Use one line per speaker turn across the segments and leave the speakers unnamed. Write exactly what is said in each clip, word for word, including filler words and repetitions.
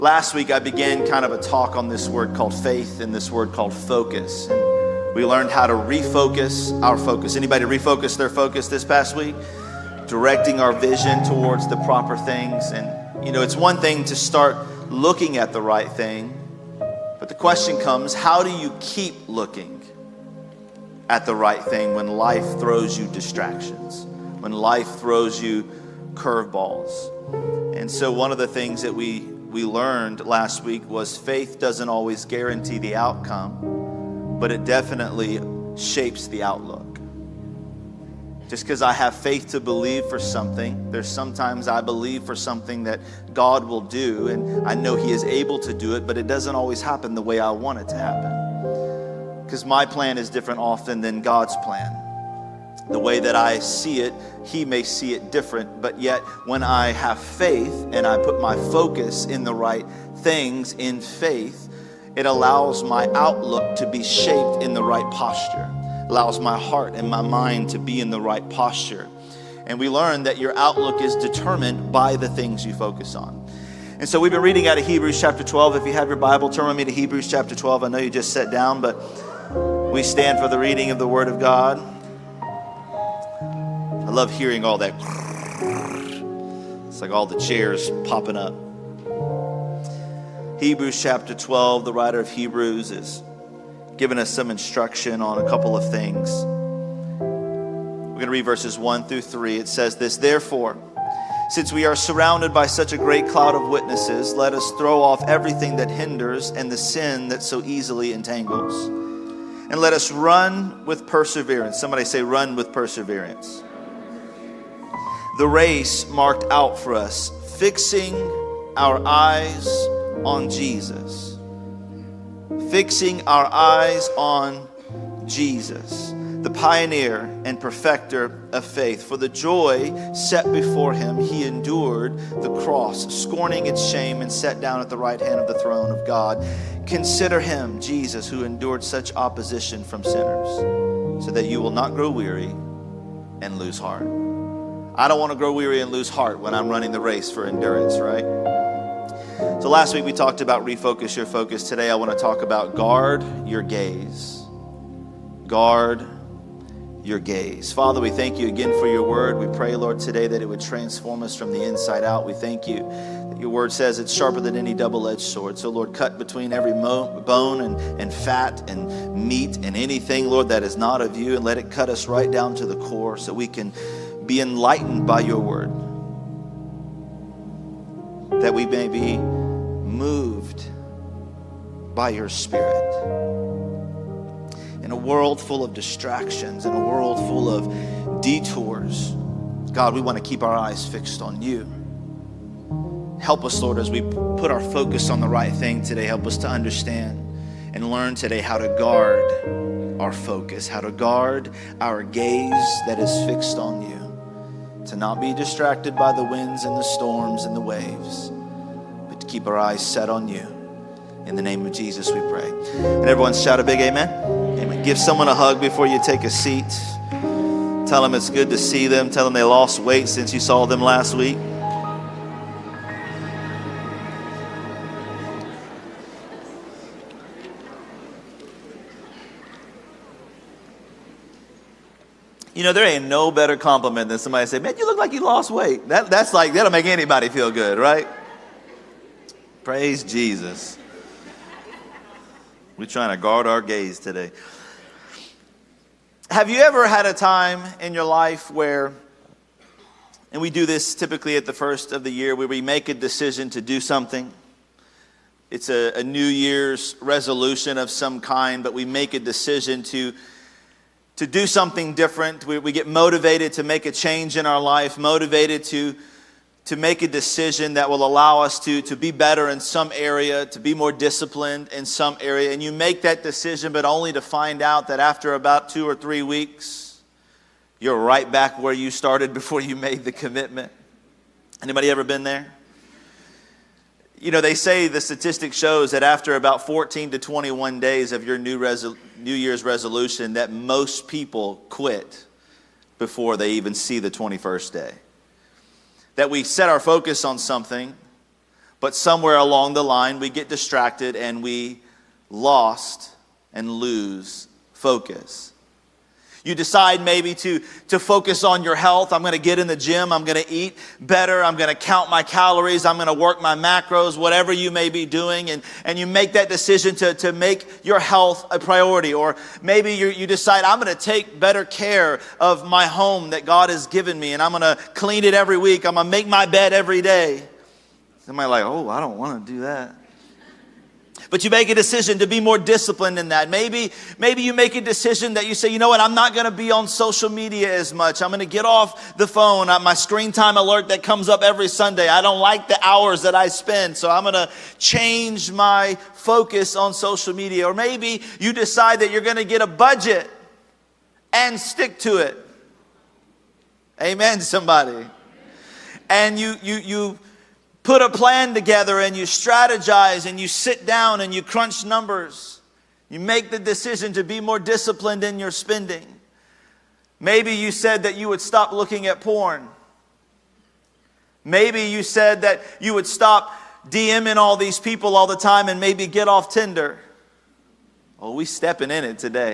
Last week I began kind of a talk on this word called faith and this word called focus. And we learned how to refocus our focus. Anybody refocus their focus this past week? Directing our vision towards the proper things. And you know, it's one thing to start looking at the right thing, but the question comes, how do you keep looking at the right thing when life throws you distractions, when life throws you curveballs? And so one of the things that we we learned last week was faith doesn't always guarantee the outcome, but it definitely shapes the outlook. Just because I have faith to believe for something, there's sometimes I believe for something that God will do, and I know He is able to do it, but it doesn't always happen the way I want it to happen. Because my plan is different often than God's plan. The way that I see it, He may see it different, but yet when I have faith and I put my focus in the right things in faith, it allows my outlook to be shaped in the right posture. Allows my heart and my mind to be in the right posture. And we learn that your outlook is determined by the things you focus on. And so we've been reading out of Hebrews chapter twelve. If you have your Bible, turn with me to Hebrews chapter twelve. I know you just sat down, but we stand for the reading of the Word of God. I love hearing all that. It's like all the chairs popping up. Hebrews chapter twelve, the writer of Hebrews is giving us some instruction on a couple of things. We're going to read verses one through three. It says this, "Therefore, since we are surrounded by such a great cloud of witnesses, let us throw off everything that hinders and the sin that so easily entangles. And let us run with perseverance." Somebody say, run with perseverance. "The race marked out for us, fixing our eyes on Jesus." Fixing our eyes on Jesus, the pioneer and perfecter of faith. For the joy set before Him, He endured the cross, scorning its shame, and sat down at the right hand of the throne of God. Consider Him, Jesus, who endured such opposition from sinners, so that you will not grow weary and lose heart. I don't want to grow weary and lose heart when I'm running the race for endurance, right? So last week we talked about refocus your focus. Today I want to talk about guard your gaze. Guard your gaze. Father, we thank you again for your word. We pray, Lord, today that it would transform us from the inside out. We thank you that your word says it's sharper than any double-edged sword. So, Lord, cut between every mo- bone and, and fat and meat and anything, Lord, that is not of you, and let it cut us right down to the core so we can be enlightened by your word, that we may be moved by your Spirit. In a world full of distractions, in a world full of detours, God, we want to keep our eyes fixed on you. Help us, Lord, as we put our focus on the right thing today. Help us to understand and learn today how to guard our focus, how to guard our gaze that is fixed on you, to not be distracted by the winds and the storms and the waves, but to keep our eyes set on you. In the name of Jesus we pray. And everyone shout a big amen. Amen. Give someone a hug before you take a seat. Tell them it's good to see them. Tell them they lost weight since you saw them last week. You know, there ain't no better compliment than somebody say, "Man, you look like you lost weight." That, that's like, that'll make anybody feel good, right? Praise Jesus. We're trying to guard our gaze today. Have you ever had a time in your life where, and we do this typically at the first of the year, where we make a decision to do something? It's a, a New Year's resolution of some kind, but we make a decision to to do something different. We, we get motivated to make a change in our life, motivated to to make a decision that will allow us to, to be better in some area, to be more disciplined in some area. And you make that decision, but only to find out that after about two or three weeks, you're right back where you started before you made the commitment. Anybody ever been there? You know, they say the statistic shows that after about fourteen to twenty-one days of your new, resol- new Year's resolution, that most people quit before they even see the twenty-first day. That we set our focus on something, But somewhere along the line, we get distracted and we lost and lose focus. You decide maybe to, to focus on your health. I'm going to get in the gym. I'm going to eat better. I'm going to count my calories. I'm going to work my macros, whatever you may be doing. And, and you make that decision to, to make your health a priority. Or maybe you, you decide, I'm going to take better care of my home that God has given me. And I'm going to clean it every week. I'm going to make my bed every day. Somebody like, oh, I don't want to do that. But you make a decision to be more disciplined in that. Maybe, maybe you make a decision that you say, you know what, I'm not going to be on social media as much. I'm going to get off the phone. Uh, my screen time alert that comes up every Sunday, I don't like the hours that I spend. So I'm going to change my focus on social media. Or maybe you decide that you're going to get a budget and stick to it. Amen, somebody. And you, you, you, put a plan together and you strategize and you sit down and you crunch numbers. You make the decision to be more disciplined in your spending. Maybe you said that you would stop looking at porn. Maybe you said that you would stop DMing all these people all the time and maybe get off Tinder. Oh, we stepping in it today.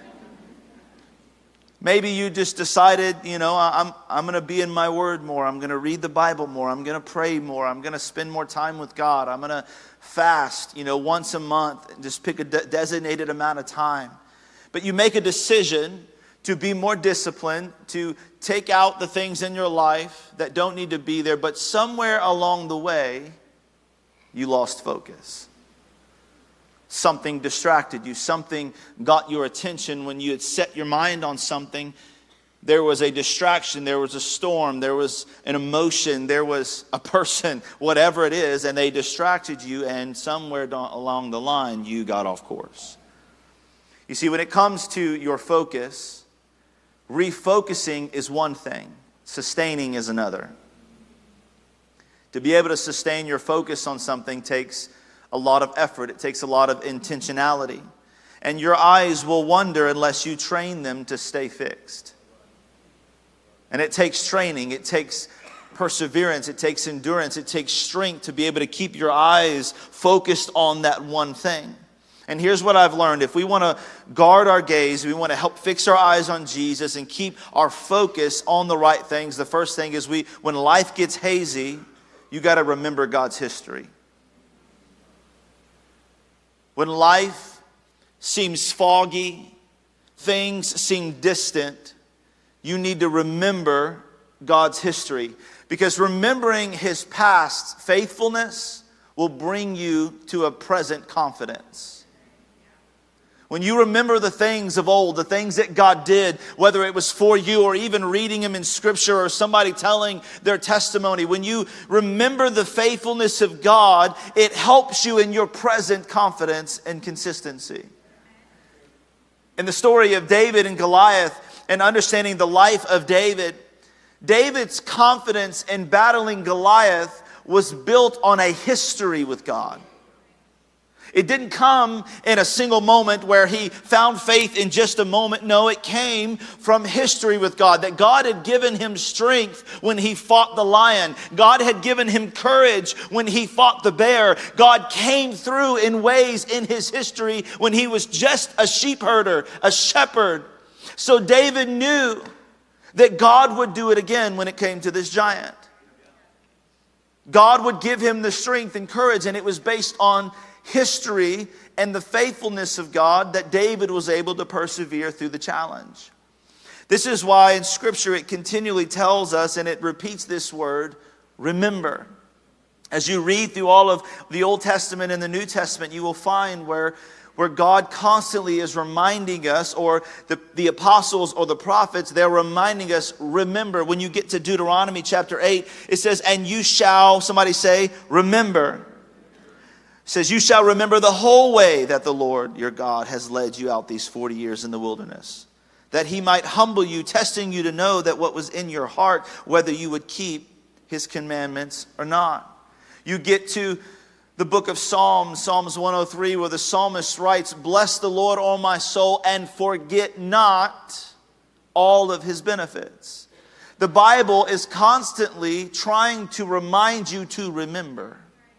Maybe you just decided, you know, I'm, I'm going to be in my word more. I'm going to read the Bible more. I'm going to pray more. I'm going to spend more time with God. I'm going to fast, you know, once a month and just pick a de- designated amount of time. But you make a decision to be more disciplined, to take out the things in your life that don't need to be there. But somewhere along the way, you lost focus. Something distracted you. Something got your attention when you had set your mind on something. There was a distraction. There was a storm. There was an emotion. There was a person, whatever it is, and they distracted you, and somewhere along the line, you got off course. You see, when it comes to your focus, refocusing is one thing. Sustaining is another. To be able to sustain your focus on something takes a lot of effort. It takes a lot of intentionality. And your eyes will wander unless you train them to stay fixed. And it takes training. It takes perseverance. It takes endurance. It takes strength to be able to keep your eyes focused on that one thing. And here's what I've learned. If we want to guard our gaze, we want to help fix our eyes on Jesus and keep our focus on the right things, the first thing is we, when life gets hazy, you got to remember God's history. When life seems foggy, things seem distant, you need to remember God's history. Because remembering His past faithfulness will bring you to a present confidence. When you remember the things of old, the things that God did, whether it was for you or even reading them in Scripture or somebody telling their testimony, when you remember the faithfulness of God, it helps you in your present confidence and consistency. In the story of David and Goliath and understanding the life of David, David's confidence in battling Goliath was built on a history with God. It didn't come in a single moment where he found faith in just a moment. No, it came from history with God. That God had given him strength when he fought the lion. God had given him courage when he fought the bear. God came through in ways in his history when he was just a sheep herder, a shepherd. So David knew that God would do it again when it came to this giant. God would give him the strength and courage, and it was based on history and the faithfulness of God that David was able to persevere through the challenge. This is why in Scripture it continually tells us, and it repeats this word, remember. As you read through all of the Old Testament and the New Testament, you will find where, where God constantly is reminding us, or the, the apostles or the prophets, they're reminding us, remember. When you get to Deuteronomy chapter eight, it says, and you shall, somebody say, remember. It says, you shall remember the whole way that the Lord your God has led you out these forty years in the wilderness, that he might humble you, testing you to know that what was in your heart, whether you would keep his commandments or not. You get to the book of Psalms, Psalms one oh three, where the psalmist writes, bless the Lord, O my soul, and forget not all of his benefits. The Bible is constantly trying to remind you to remember.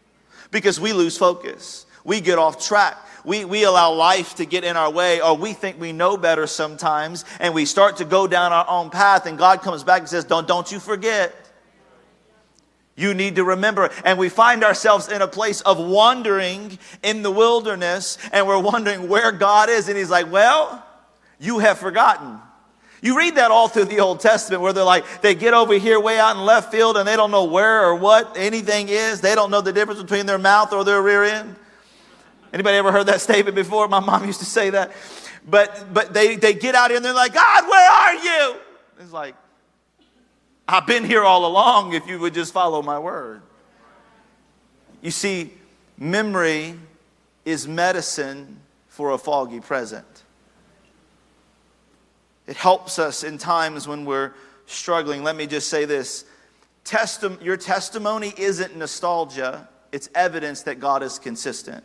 because we lose focus. We get off track. We, we allow life to get in our way, or we think we know better sometimes, and we start to go down our own path, and God comes back and says, don't, don't you forget. You need to remember. And we find ourselves in a place of wandering in the wilderness, and we're wondering where God is. And he's like, well, you have forgotten. You read that all through the Old Testament, where they're like, they get over here way out in left field and they don't know where or what anything is. They don't know the difference between their mouth or their rear end. Anybody ever heard that statement before? My mom used to say that. But but they, they get out here and they're like, God, where are you? It's like, I've been here all along if you would just follow my word. You see, memory is medicine for a foggy present. It helps us in times when we're struggling. Let me just say this. Testi- your testimony isn't nostalgia. It's evidence that God is consistent.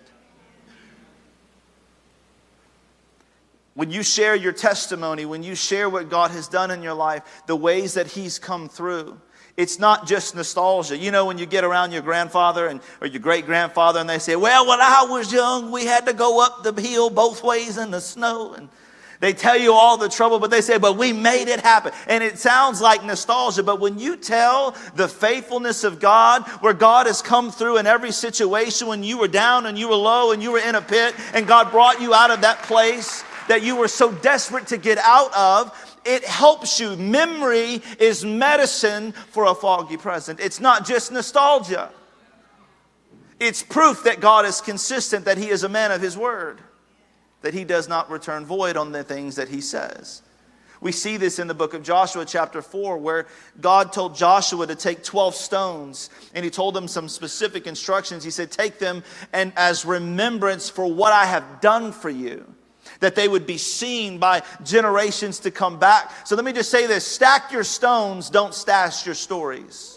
When you share your testimony, when you share what God has done in your life, the ways that he's come through, it's not just nostalgia. You know, when you get around your grandfather and or your great-grandfather and they say, well, when I was young, we had to go up the hill both ways in the snow. And they tell you all the trouble, but they say, but we made it happen. And it sounds like nostalgia, but when you tell the faithfulness of God, where God has come through in every situation, when you were down and you were low and you were in a pit and God brought you out of that place that you were so desperate to get out of, it helps you. Memory is medicine for a foggy present. It's not just nostalgia. It's proof that God is consistent, that he is a man of his word, that he does not return void on the things that he says. We see this in the book of Joshua chapter four, where God told Joshua to take twelve stones, and he told them some specific instructions. He said, take them and as remembrance for what I have done for you, that they would be seen by generations to come back. So let me just say this: stack your stones, don't stash your stories.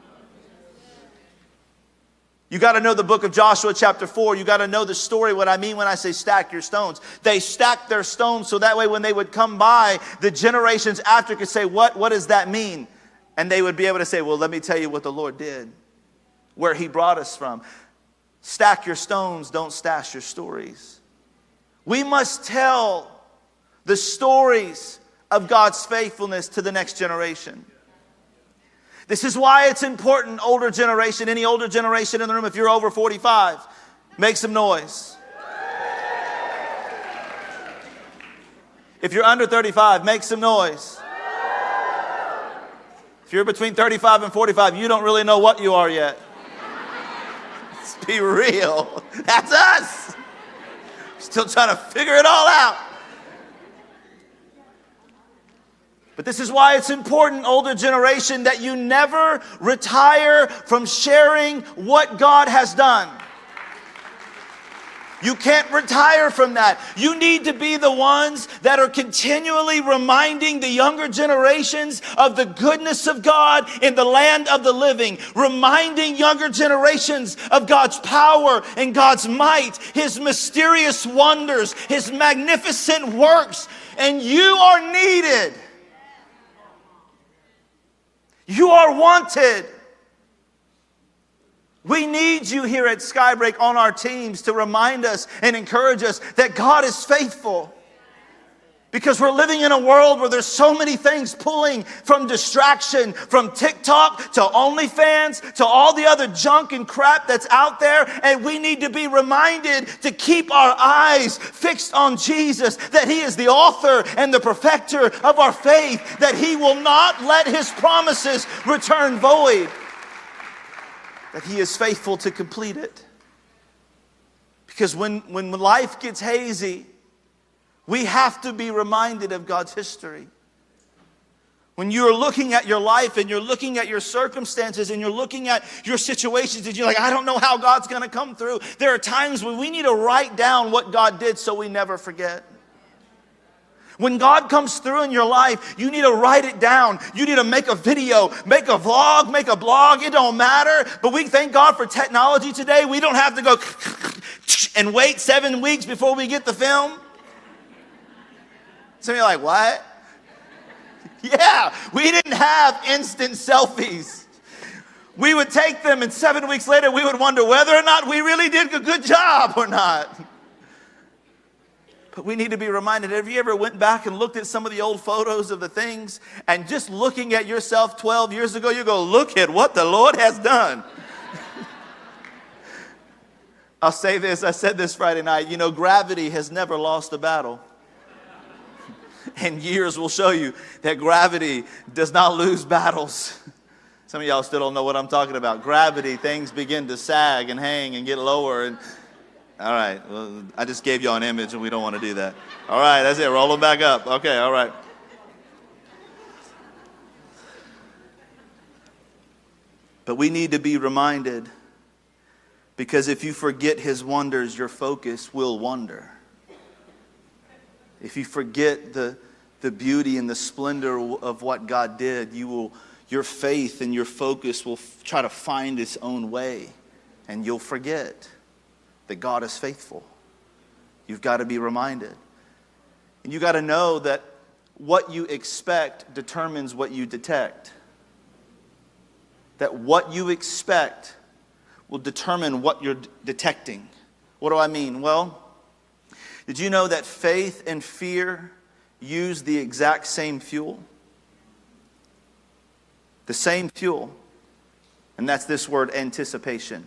You got to know the book of Joshua chapter four. You got to know the story, what I mean when I say stack your stones. They stacked their stones so that way when they would come by, the generations after could say, what, what does that mean? And they would be able to say, well, let me tell you what the Lord did, where he brought us from. Stack your stones, don't stash your stories. We must tell the stories of God's faithfulness to the next generation. This is why it's important, older generation, any older generation in the room, if you're over forty-five, make some noise. If you're under thirty-five, make some noise. If you're between thirty-five and forty-five, you don't really know what you are yet. Let's be real. That's us. Still trying to figure it all out. But this is why it's important, older generation, that you never retire from sharing what God has done. You can't retire from that. You need to be the ones that are continually reminding the younger generations of the goodness of God in the land of the living. Reminding younger generations of God's power and God's might, his mysterious wonders, his magnificent works. And you are needed. You are wanted. We need you here at Skybreak on our teams to remind us and encourage us that God is faithful. Because we're living in a world where there's so many things pulling from distraction, from TikTok to OnlyFans to all the other junk and crap that's out there. And we need to be reminded to keep our eyes fixed on Jesus, that he is the author and the perfecter of our faith, that he will not let his promises return void, that he is faithful to complete it. Because when, when life gets hazy, we have to be reminded of God's history. When you're looking at your life and you're looking at your circumstances and you're looking at your situations and you're like, I don't know how God's going to come through. There are times when we need to write down what God did so we never forget. When God comes through in your life, you need to write it down. You need to make a video, make a vlog, make a blog. It don't matter. But we thank God for technology today. We don't have to go and wait seven weeks before we get the film. Some of you are like, what? Yeah, we didn't have instant selfies. we would take them, and seven weeks later we would wonder whether or not we really did a good job or not. But we need to be reminded, have you ever went back and looked at some of the old photos of the things, and just looking at yourself twelve years ago, you go, look at what the Lord has done. I'll say this, I said this Friday night, you know, gravity has never lost a battle. And years will show you that gravity does not lose battles. Some of y'all still don't know what I'm talking about. Gravity, things begin to sag and hang and get lower. And all right, well, I just gave y'all an image and we don't want to do that. All right, that's it. Roll them back up. Okay, all right. But we need to be reminded, because if you forget his wonders, your focus will wander. If you forget the, the beauty and the splendor of what God did, you will, your faith and your focus will f- try to find its own way, and you'll forget that God is faithful. You've got to be reminded. And you got to know that what you expect determines what you detect. That what you expect will determine what you're d- detecting. What do I mean? Well, did you know that faith and fear use the exact same fuel? The same fuel. And that's this word, anticipation.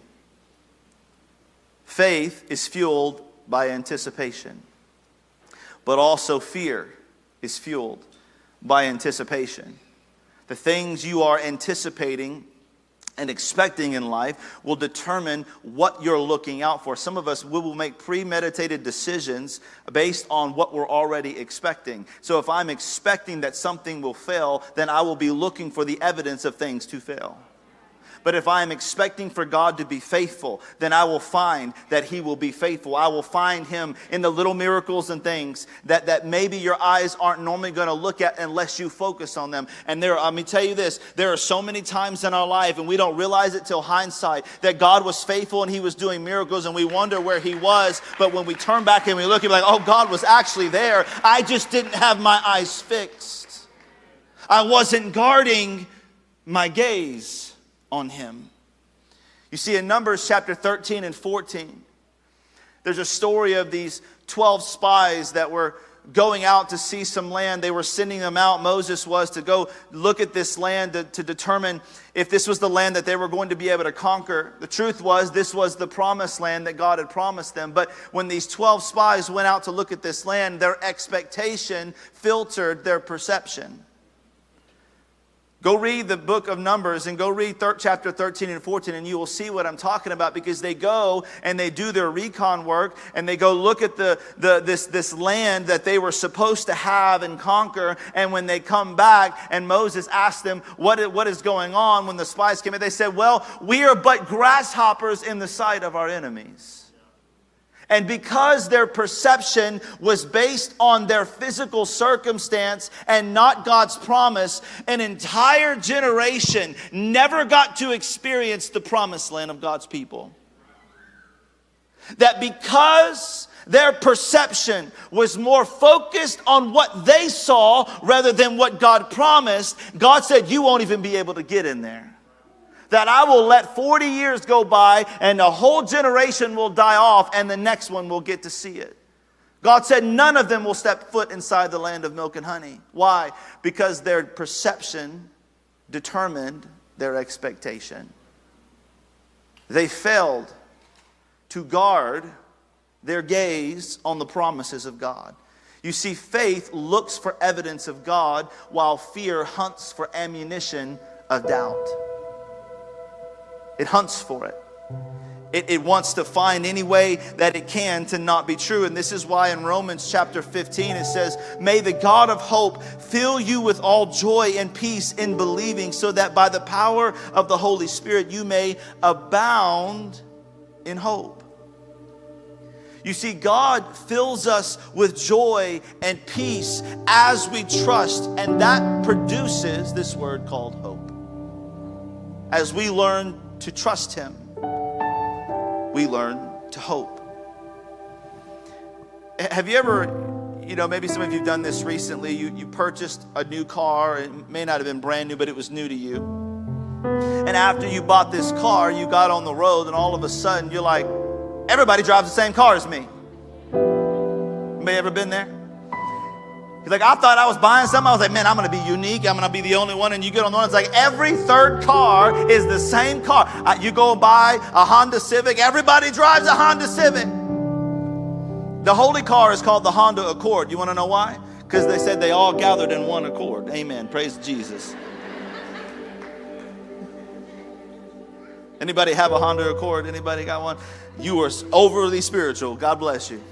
Faith is fueled by anticipation. But also fear is fueled by anticipation. The things you are anticipating and expecting in life will determine what you're looking out for. Some of us, we will make premeditated decisions based on what we're already expecting. So if I'm expecting that something will fail, then I will be looking for the evidence of things to fail. But if I am expecting for God to be faithful, then I will find that he will be faithful. I will find him in the little miracles and things that, that maybe your eyes aren't normally going to look at unless you focus on them. And there, let me tell you this, there are so many times in our life, and we don't realize it till hindsight, that God was faithful and he was doing miracles, and we wonder where he was. But when we turn back and we look, we're like, oh, God was actually there. I just didn't have my eyes fixed. I wasn't guarding my gaze on him. You see, in Numbers chapter thirteen and fourteen, there's a story of these twelve spies that were going out to see some land. They were sending them out, Moses was, to go look at this land to, to determine if this was the land that they were going to be able to conquer. The truth was, this was the promised land that God had promised them. But when these twelve spies went out to look at this land, their expectation filtered their perception. Go read the book of Numbers and go read thir- chapter thirteen and fourteen, and you will see what I'm talking about, because they go and they do their recon work and they go look at the, the this, this land that they were supposed to have and conquer. And when they come back and Moses asked them what, what is going on, when the spies came in, they said, well, we are but grasshoppers in the sight of our enemies. And because their perception was based on their physical circumstance and not God's promise, an entire generation never got to experience the promised land of God's people. That because their perception was more focused on what they saw rather than what God promised, God said, you won't even be able to get in there. That I will let forty years go by and the whole generation will die off and the next one will get to see it. God said none of them will step foot inside the land of milk and honey. Why? Because their perception determined their expectation. They failed to guard their gaze on the promises of God. You see, faith looks for evidence of God while fear hunts for ammunition of doubt. It hunts for it. It, it wants to find any way that it can to not be true. And this is why in Romans chapter fifteen it says, may the God of hope fill you with all joy and peace in believing, so that by the power of the Holy Spirit you may abound in hope. You see, God fills us with joy and peace as we trust, and that produces this word called hope. As we learn to trust him, we learn to hope. Have you ever, you know, maybe some of you have done this recently, you, you purchased a new car, it may not have been brand new, but it was new to you. And after you bought this car, you got on the road, and all of a sudden you're like, everybody drives the same car as me. Anybody ever been there? He's like, I thought I was buying something. I was like, man, I'm going to be unique. I'm going to be the only one. And you get on the one, it's like every third car is the same car. Uh, you go and buy a Honda Civic. Everybody drives a Honda Civic. The holy car is called the Honda Accord. You want to know why? Because they said they all gathered in one accord. Amen. Praise Jesus. Anybody have a Honda Accord? Anybody got one? You are overly spiritual. God bless you.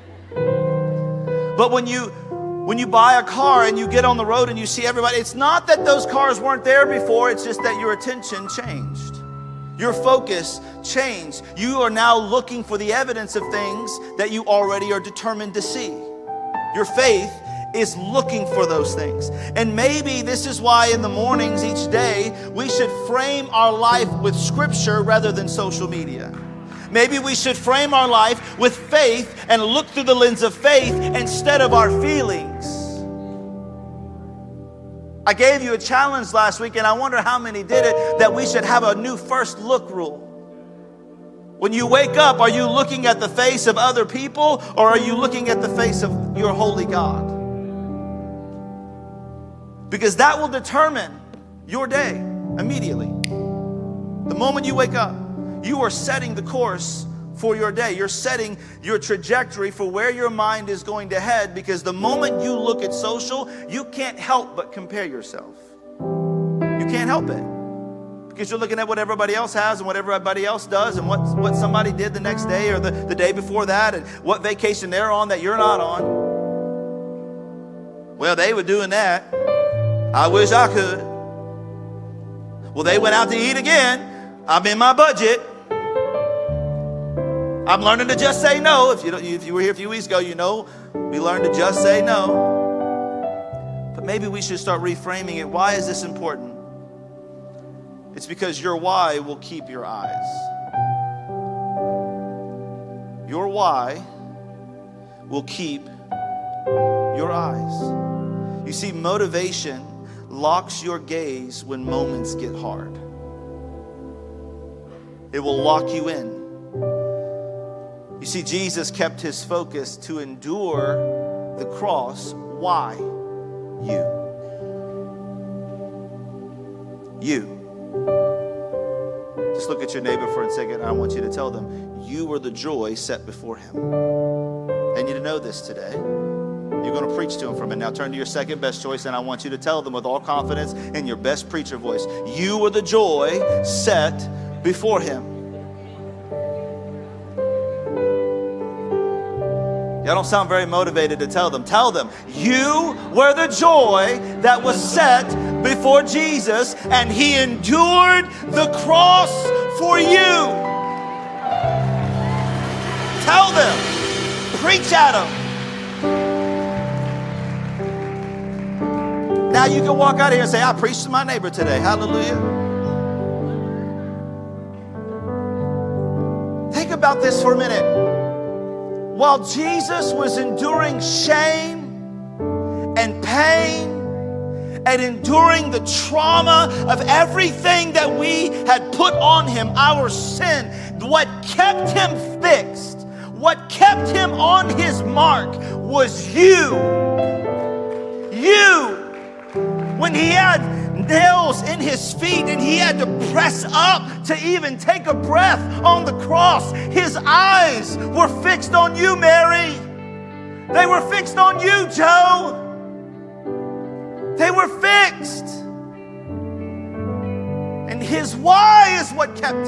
But when you when you buy a car and you get on the road and you see everybody, it's not that those cars weren't there before. It's just that your attention changed. Your focus changed. You are now looking for the evidence of things that you already are determined to see. Your faith is looking for those things. And maybe this is why in the mornings each day, we should frame our life with scripture rather than social media. Maybe we should frame our life with faith and look through the lens of faith instead of our feelings. I gave you a challenge last week, and I wonder how many did it, that we should have a new first look rule. When you wake up, are you looking at the face of other people, or are you looking at the face of your holy God? Because that will determine your day immediately. The moment you wake up, you are setting the course for your day. You're setting your trajectory for where your mind is going to head, because the moment you look at social, you can't help but compare yourself. You can't help it. Because you're looking at what everybody else has and what everybody else does and what, what somebody did the next day or the, the day before that and what vacation they're on that you're not on. Well, they were doing that. I wish I could. Well, they went out to eat again. I'm in my budget. I'm learning to just say no. If you don't, if you were here a few weeks ago, you know we learned to just say no. But maybe we should start reframing it. Why is this important? It's because your why will keep your eyes. Your why will keep your eyes. You see, motivation locks your gaze when moments get hard. It will lock you in. You see, Jesus kept his focus to endure the cross. Why? You. You. Just look at your neighbor for a second, and I want you to tell them, you were the joy set before him. I need to know this today. You're going to preach to him from it. Now turn to your second best choice, and I want you to tell them with all confidence in your best preacher voice, you were the joy set before him. Y'all don't sound very motivated to tell them. Tell them, you were the joy that was set before Jesus, and he endured the cross for you. Tell them. Preach at them. Now you can walk out of here and say, I preached to my neighbor today. Hallelujah. Think about this for a minute. While Jesus was enduring shame and pain and enduring the trauma of everything that we had put on him, our sin, what kept him fixed, what kept him on his mark was you. You. When he had nails in his feet and he had to press up to even take a breath on the cross, his eyes were fixed on you, Mary. They were fixed on you, Joe. They were fixed. And his why is what kept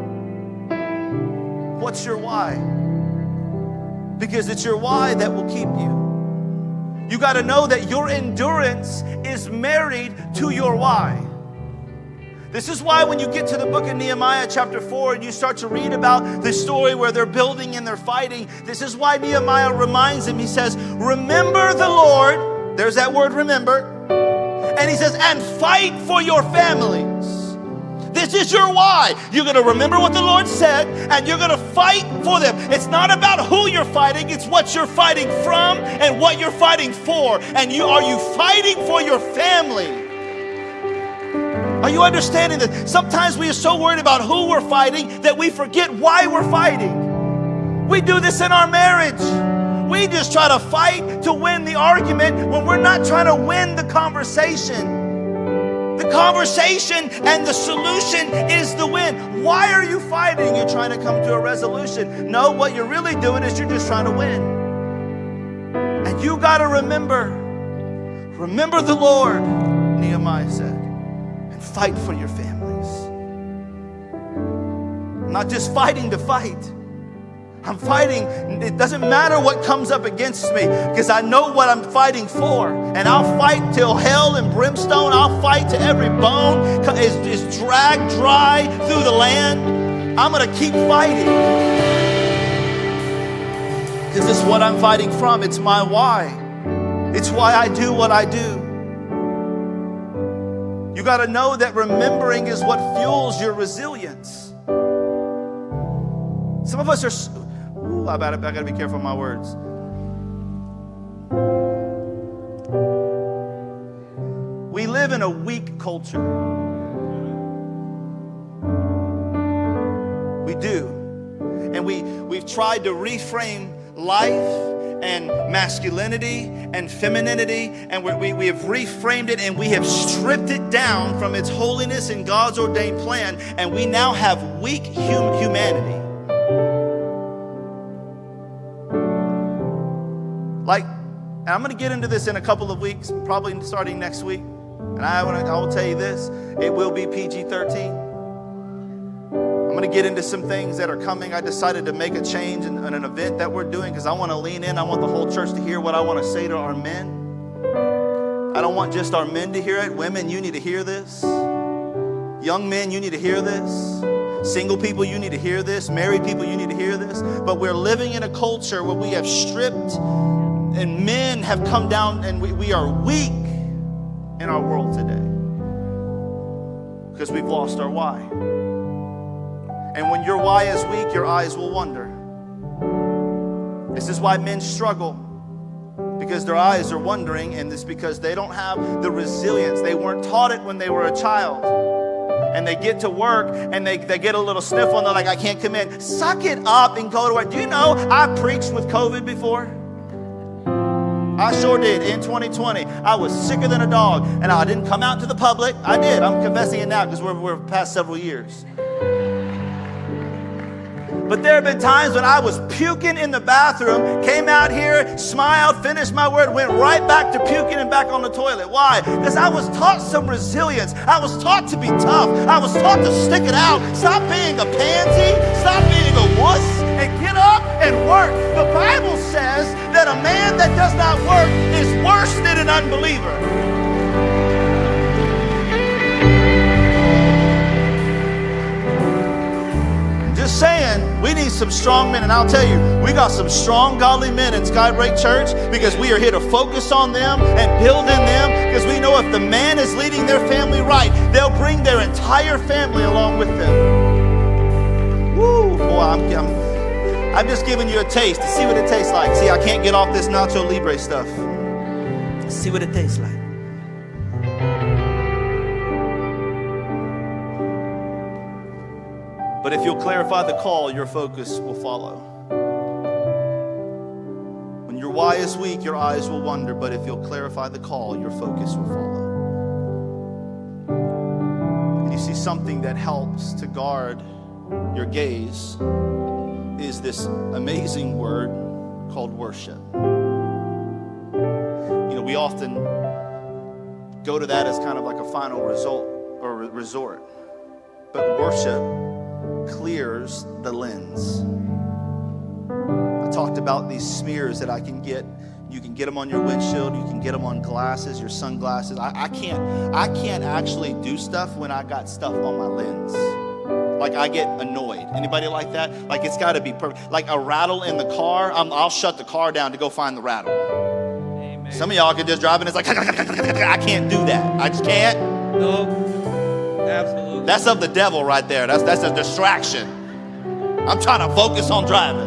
him. What's your why? Because it's your why that will keep you. You got to know that your endurance is married to your why. This is why when you get to the book of Nehemiah chapter four and you start to read about the story where they're building and they're fighting, this is why Nehemiah reminds him, he says, remember the Lord. There's that word, remember. And he says, and fight for your families. This is your why. You're going to remember what the Lord said, and you're going to fight for them. It's not about who you're fighting. It's what you're fighting from and what you're fighting for. And you are you fighting for your family? Are you understanding that sometimes we are so worried about who we're fighting that we forget why we're fighting? We do this in our marriage. We just try to fight to win the argument when we're not trying to win the conversation. The conversation and the solution is the win. Why are you fighting? You're trying to come to a resolution. No, what you're really doing is you're just trying to win. And you got to remember, remember the Lord, Nehemiah said, and fight for your families. I'm not just fighting to fight. I'm fighting. It doesn't matter what comes up against me because I know what I'm fighting for. And I'll fight till hell and brimstone. I'll fight till every bone is, is dragged dry through the land. I'm going to keep fighting. Because it's what I'm fighting from. It's my why. It's why I do what I do. You got to know that remembering is what fuels your resilience. Some of us are... Ooh, I gotta, I gotta be careful with my words. We live in a weak culture. We do. And we, we've tried to reframe life and masculinity and femininity, and we, we, we have reframed it and we have stripped it down from its holiness and God's ordained plan, and we now have weak hum, humanity. Like, and I'm going to get into this in a couple of weeks, probably starting next week. And I, wanna, I will tell you this, it will be P G thirteen. I'm going to get into some things that are coming. I decided to make a change in, in an event that we're doing because I want to lean in. I want the whole church to hear what I want to say to our men. I don't want just our men to hear it. Women, you need to hear this. Young men, you need to hear this. Single people, you need to hear this. Married people, you need to hear this. But we're living in a culture where we have stripped and men have come down, and we, we are weak in our world today because we've lost our why. And when your why is weak, your eyes will wander. This is why men struggle, because their eyes are wandering, and it's because they don't have the resilience. They weren't taught it when they were a child. And they get to work and they, they get a little sniffle and they're like, I can't come in. Suck it up and go to work. Do you know I preached with COVID before? I sure did. In twenty twenty, I was sicker than a dog, and I didn't come out to the public. I did. I'm confessing it now because we're, we're past several years. But there have been times when I was puking in the bathroom, came out here, smiled, finished my word, went right back to puking and back on the toilet. Why? Because I was taught some resilience. I was taught to be tough. I was taught to stick it out. Stop being a pansy. Stop being a wuss and get up and work. The Bible says that a man that does not work is worse than an unbeliever. Just saying, we need some strong men, and I'll tell you, we got some strong, godly men in Skybreak Church because we are here to focus on them and build in them, because we know if the man is leading their family right, they'll bring their entire family along with them. Woo, boy, I'm, I'm, I'm just giving you a taste to see what it tastes like. See, I can't get off this Nacho Libre stuff. Let's see what it tastes like. But if you'll clarify the call, your focus will follow. When your why is weak, your eyes will wander. But if you'll clarify the call, your focus will follow. And you see, something that helps to guard your gaze is this amazing word called worship. You know, we often go to that as kind of like a final result or resort. But worship clears the lens. I talked about these smears that I can get. You can get them on your windshield. You can get them on glasses, your sunglasses. I, I can't. I can't actually do stuff when I got stuff on my lens. Like I get annoyed. Anybody like that? Like it's got to be perfect. Like a rattle in the car. I'm, I'll shut the car down to go find the rattle. Amen. Some of y'all can just drive and it's like I can't do that. I just can't.
No. Absolutely.
That's of the devil right there. That's that's a distraction. I'm trying to focus on driving.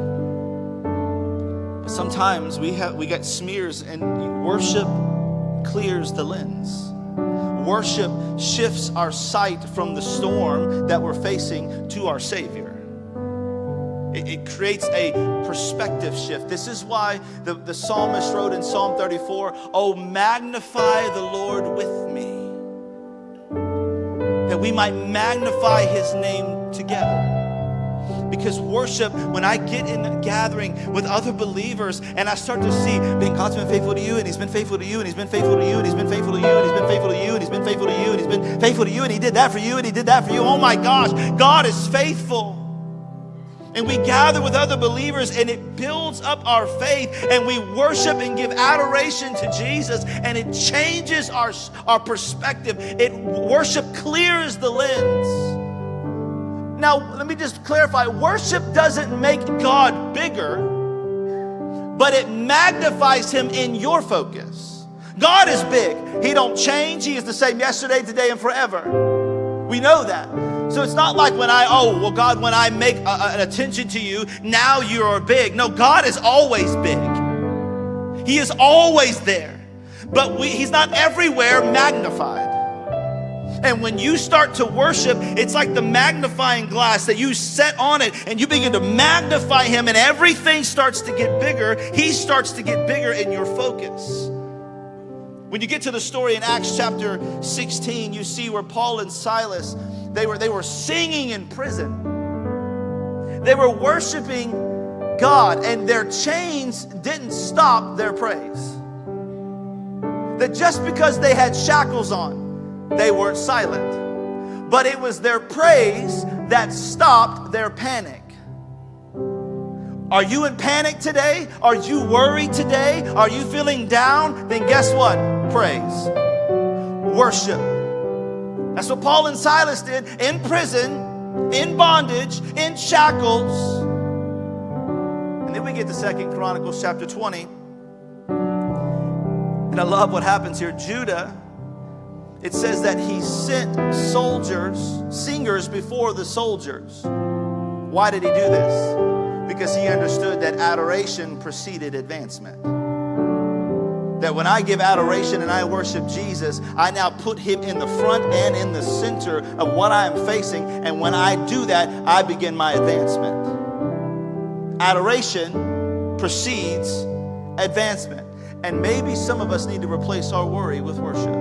But sometimes we have we get smears, and worship clears the lens. Worship shifts our sight from the storm that we're facing to our Savior. It, it creates a perspective shift. This is why the, the psalmist wrote in Psalm thirty-four, "Oh, magnify the Lord with me, that we might magnify his name together." Because worship, when I get in a gathering with other believers and I start to see, man, God's been faithful to you, and he's been faithful to you, and he's been faithful to you, and he's been faithful to you, and he's been faithful to you, and he's been faithful to you, and he's been faithful to you, and he did that for you, and he did that for you. Oh my gosh, God is faithful. And we gather with other believers and it builds up our faith, and we worship and give adoration to Jesus, and it changes our, our perspective. It worship clears the lens. Now, let me just clarify. Worship doesn't make God bigger, but it magnifies him in your focus. God is big. He don't change. He is the same yesterday, today, and forever. We know that. So it's not like when I, oh, well, God, when I make a, a, an attention to you, now you are big. No, God is always big. He is always there. But we, he's not everywhere magnified. And when you start to worship, it's like the magnifying glass that you set on it, and you begin to magnify him, and everything starts to get bigger. He starts to get bigger in your focus. When you get to the story in Acts chapter sixteen, you see where Paul and Silas, they were, they were singing in prison. They were worshiping God, and their chains didn't stop their praise. That just because they had shackles on, they weren't silent, but it was their praise that stopped their panic. Are you in panic today? Are you worried today? Are you feeling down? Then guess what? Praise. Worship. That's what Paul and Silas did in prison, in bondage, in shackles. And then we get to Second Chronicles chapter twenty. And I love what happens here. Judah, it says that he sent soldiers, singers before the soldiers. Why did he do this? Because he understood that adoration preceded advancement. That when I give adoration and I worship Jesus, I now put him in the front and in the center of what I am facing. And when I do that, I begin my advancement. Adoration precedes advancement. And maybe some of us need to replace our worry with worship.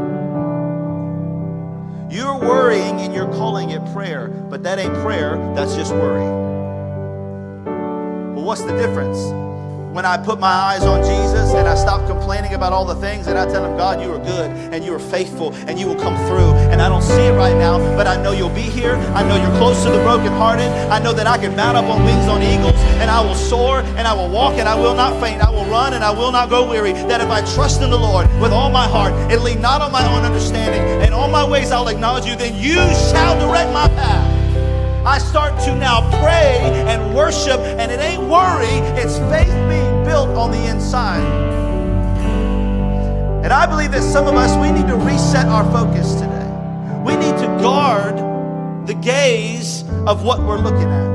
You're worrying and you're calling it prayer, but that ain't prayer, that's just worry. Well, what's the difference? When I put my eyes on Jesus and I stop complaining about all the things, and I tell him, God, you are good and you are faithful and you will come through, and I don't see it right now, but I know you'll be here. I know you're close to the brokenhearted. I know that I can mount up on wings on eagles, and I will soar and I will walk and I will not faint. I will run and I will not grow weary. That if I trust in the Lord with all my heart and lean not on my own understanding, and all my ways I'll acknowledge you, then you shall direct my path. I start to now pray and worship, and it ain't worry, it's faith being built on the inside. And I believe that some of us, we need to reset our focus today. We need to guard the gaze of what we're looking at.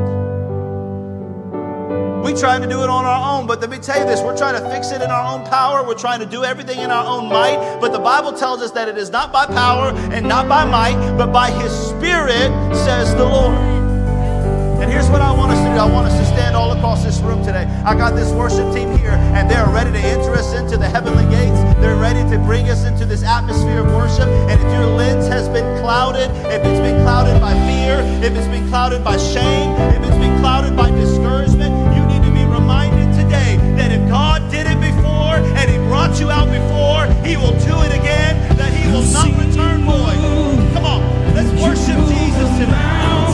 We're trying to do it on our own, but let me tell you this, we're trying to fix it in our own power. We're trying to do everything in our own might, but the Bible tells us that it is not by power and not by might, but by his Spirit, says the Lord. And here's what I want us to do. I want us to stand all across this room today. I got this worship team here, and they're ready to enter us into the heavenly gates. They're ready to bring us into this atmosphere of worship. And if your lens has been clouded, if it's been clouded by fear, if it's been clouded by shame, if it's been clouded by discouragement, you need to be reminded today that if God did it before and he brought you out before, he will do it again, that he will not return void. Come on, let's worship Jesus today.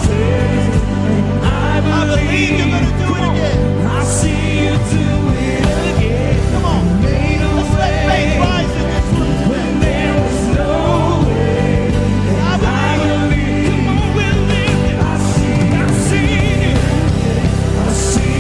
I believe you're going to do it again. I see you do it again. Come on. Let's let faith rise in this room today. When there was no way. I believe. Come on, we'll live it. I see, I see it. I see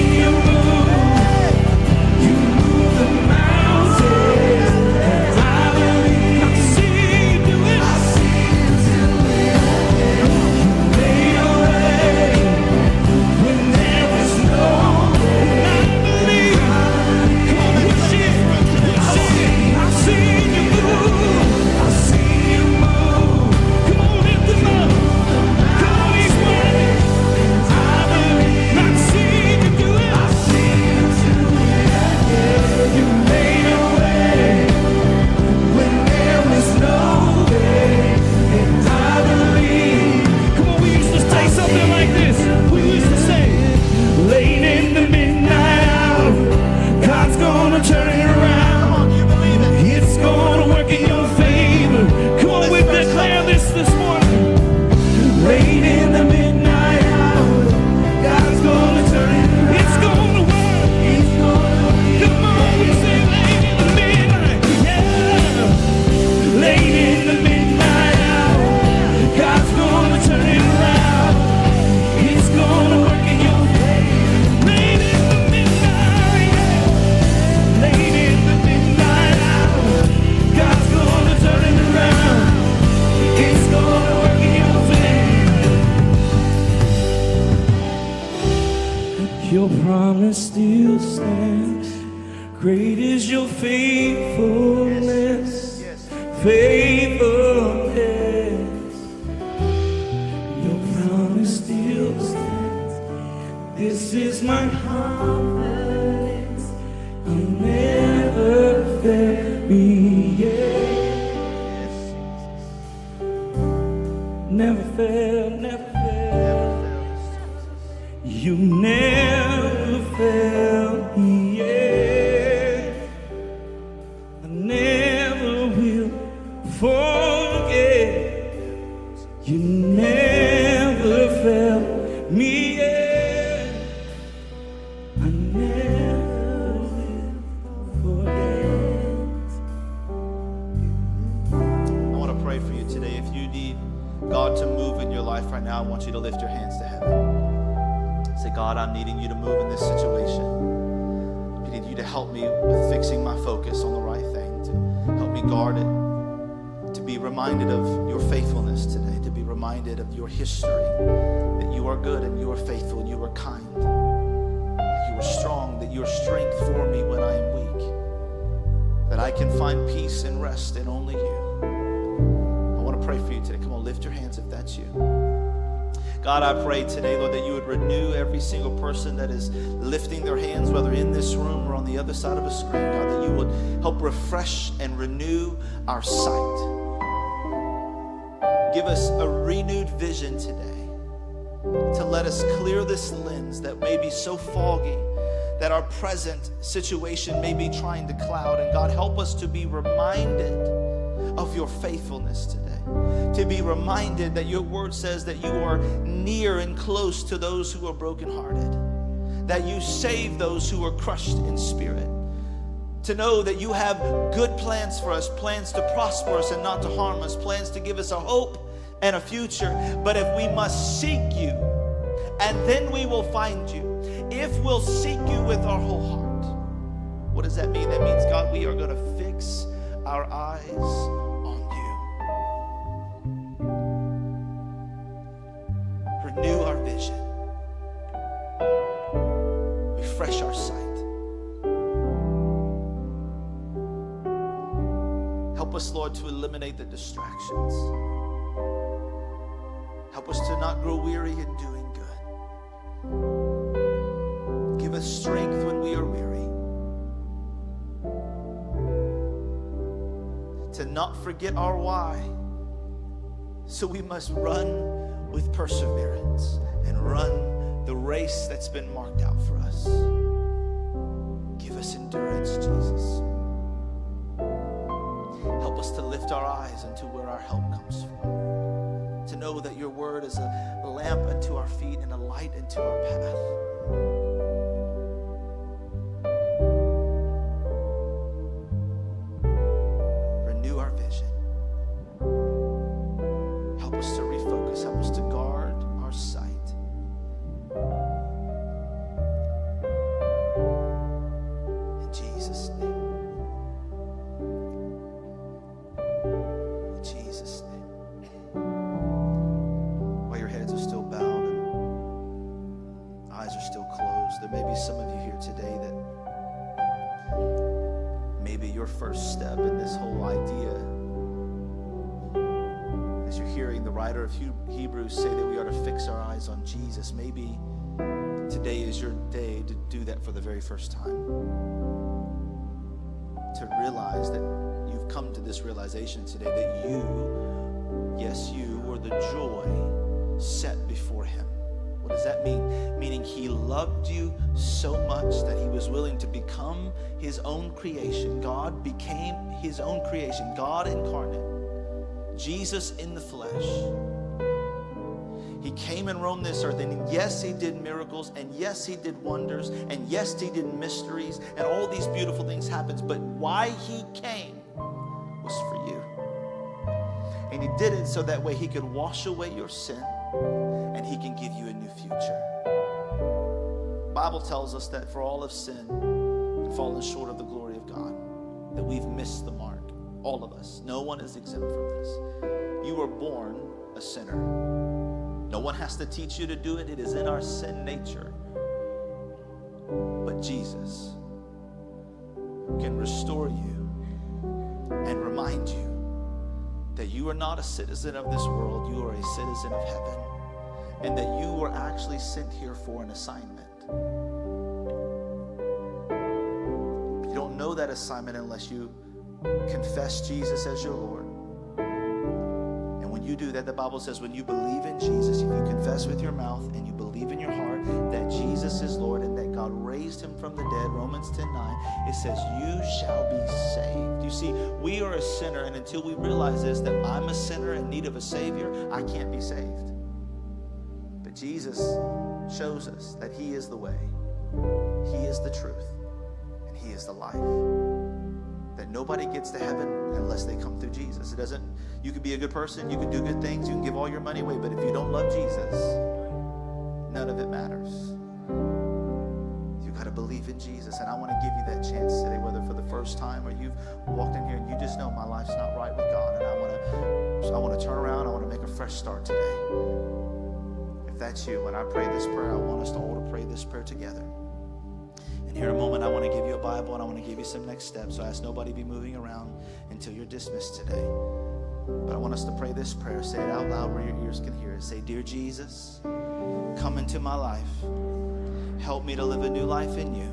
still stands. Great is your faithfulness, faithfulness. Your promise still stands. This is my confidence. You'll never fail me yet. Never fail, never fail. You never fail me yet. I never will forget. You never fail me yet. I never will forget.
I want to pray for you today. If you need God to move in your life right now, I want you to lift your hands to heaven. Say, God, I'm needing you to move in this situation. I need you to help me with fixing my focus on the right thing, to help me guard it, to be reminded of your faithfulness today, to be reminded of your history, that you are good and you are faithful and you are kind, that you are strong, that you are strength for me when I am weak, that I can find peace and rest in only you. I want to pray for you today. Come on, lift your hands if that's you. God, I pray today, Lord, that you would renew every single person that is lifting their hands, whether in this room or on the other side of a screen. God, that you would help refresh and renew our sight. Give us a renewed vision today to let us clear this lens that may be so foggy that our present situation may be trying to cloud. And God, help us to be reminded of your faithfulness today. To be reminded that your word says that you are near and close to those who are brokenhearted, that you save those who are crushed in spirit. To know that you have good plans for us, plans to prosper us and not to harm us, plans to give us a hope and a future. But if we must seek you, and then we will find you, if we'll seek you with our whole heart. What does that mean? That means, God, we are going to fix our eyes on you. Renew our vision. Refresh our sight. Help us, Lord, to eliminate the distractions. Help us to not grow weary in doing good. Give us strength when we are weary. To not forget our why. So we must run with perseverance and run the race that's been marked out for us. Give us endurance, Jesus. Help us to lift our eyes into where our help comes from. To know that your word is a lamp unto our feet and a light unto our path. Renew our vision. Help us to refocus. Help us to guard our sight. In Jesus' name. In Jesus' name. While your heads are still bowed and eyes are still closed, there may be some of you here today that maybe your first step in this whole idea, as you're hearing the writer of Hebrews say that we are to fix our eyes on Jesus, maybe today is your day to do that for the very first time. To realize that you've come to this realization today that you, yes, you were the joy set before him. What does that mean? Meaning he loved you so much that he was willing to become his own creation. God became his own creation. God incarnate. Jesus in the flesh. He came and roamed this earth, and yes, he did miracles, and yes, he did wonders, and yes, he did mysteries, and all these beautiful things happened. But why he came was for you. And he did it so that way he could wash away your sin, and he can give you a new future. The Bible tells us that for all have sinned and fallen short of the glory of God, that we've missed the mark. All of us. No one is exempt from this. You were born a sinner. No one has to teach you to do it. It is in our sin nature. but Jesus can restore you and remind you that you are not a citizen of this world, you are a citizen of heaven, and that you were actually sent here for an assignment. You don't know that assignment unless you confess Jesus as your Lord. And when you do that, the Bible says when you believe in Jesus, if you confess with your mouth and you believe in your heart that Jesus is Lord and that God raised him from the dead, Romans ten nine, it says you shall be saved. You see, we are a sinner, and until we realize this, that I'm a sinner in need of a Savior, I can't be saved. But Jesus shows us that he is the way, he is the truth, and he is the life. That nobody gets to heaven unless they come through Jesus. It doesn't, you can be a good person, you can do good things, you can give all your money away, but if you don't love Jesus, none of it matters. You got to believe in Jesus, and I want to give you that chance today, whether for the first time or you've walked in here and you just know my life's not right with God, and I want to, I want to turn around, I want to make a fresh start today. If that's you, when I pray this prayer, I want us to all to pray this prayer together. And here in a moment, I want to give you a Bible, and I want to give you some next steps. So I ask nobody to be moving around until you're dismissed today. But I want us to pray this prayer. Say it out loud where your ears can hear it. Say, Dear Jesus, come into my life. Help me to live a new life in you.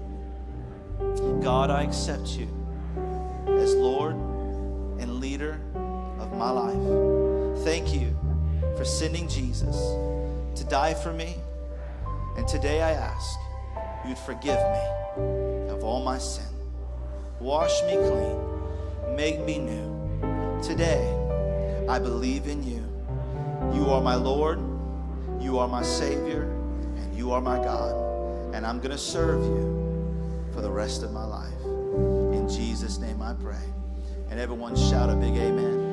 God, I accept you as Lord and leader of my life. Thank you for sending Jesus to die for me. And today I ask you'd forgive me of all my sin. Wash me clean. Make me new. Today, I believe in you. You are my Lord. You are my Savior. And you are my God. And I'm going to serve you for the rest of my life. In Jesus' name I pray. And everyone shout a big amen.